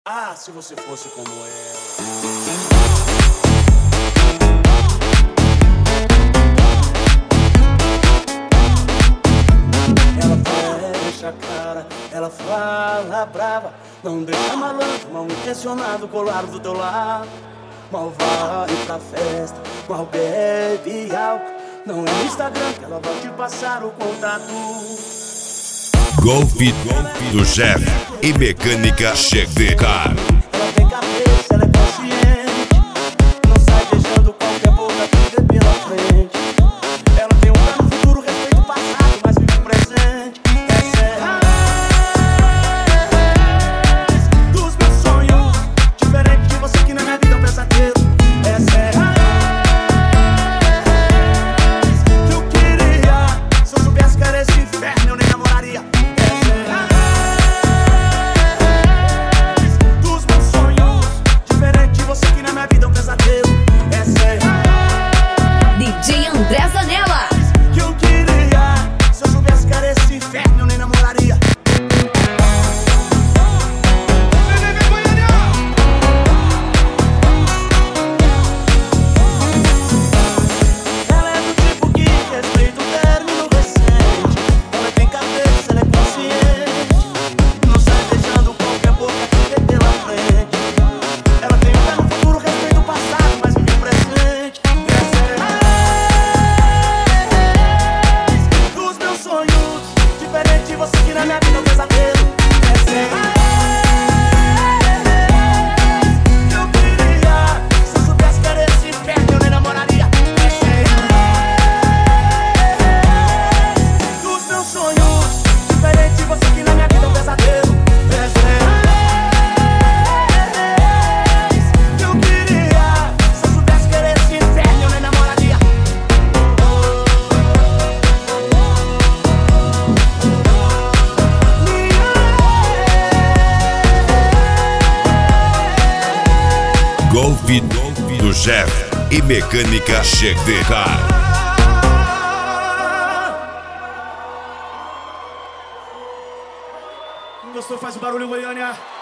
Ah, se você fosse como ela. Ela fecha a cara, ela fala brava, não deixa malandro, mal intencionado colar do teu lado. Mal vai pra festa, mal bebe álcool. Não é no Instagram que ela vai te passar o contato. Golf do Jeff e Mecânica Chegar. Ela tem cabeça, ela é consciente, não sai beijando qualquer boca que vê pela frente. Ela tem um plano futuro, respeita o passado, mas vive o presente. Essa é a raiz dos meus sonhos, diferente de você que na minha vida é um pesadelo. Essa é a raiz que eu queria. Se eu soubesse que era esse inferno, eu nem namoraria. DJ André Zanella. Que eu queria, se eu soubesse que era esse inferno, eu nem namoraria. Ela é do tipo que respeita o término recente. Ela tem cabeça, ela é consciente, não sai beijando qualquer boca que vê pela frente. Ela tem um pé no futuro, respeita o passado, mas vive o presente. Diferente de você que na minha vida é um pesadelo. Essa é a raiz que eu queria. Se eu soubesse que era esse inferno, eu nem namoraria. Essa é a raiz dos meus sonhos. Diferente de você que na minha vida é um pesadelo. Essa é a raiz que eu queria. Se eu soubesse que era esse inferno, eu nem namoraria. Golf do Jeff e Mecânica Chegar. Gostou? Faz o barulho, Goiânia.